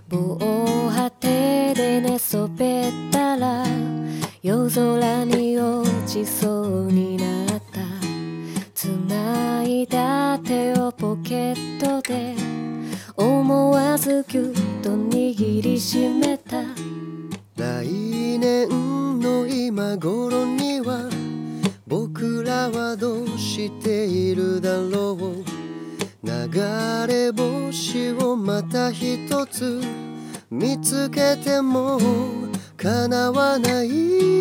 防波堤で寝そべったら夜空に落ちそうになった。繋いだ手をポケットで思わずぎゅっと握りしめた。 来年の今頃には僕らはどうしているだろう。流れ星をまた一つ見つけても叶わない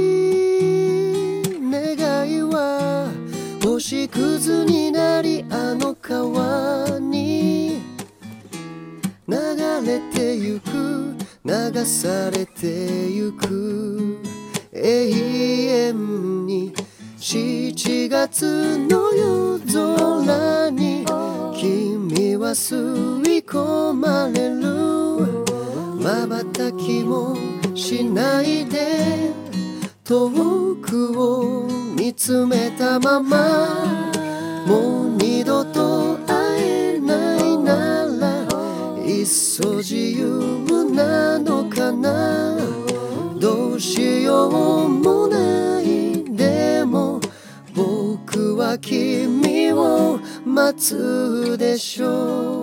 願いは星屑になり、あの川に流れてゆく、流されてゆく。永遠に7月の夜空に君は吸い込まれる。瞬きもしないで遠くを見つめたまま、もう二度と会えないならいっそ自由なのかな。どうしようもない、でも僕は君を待つでしょう。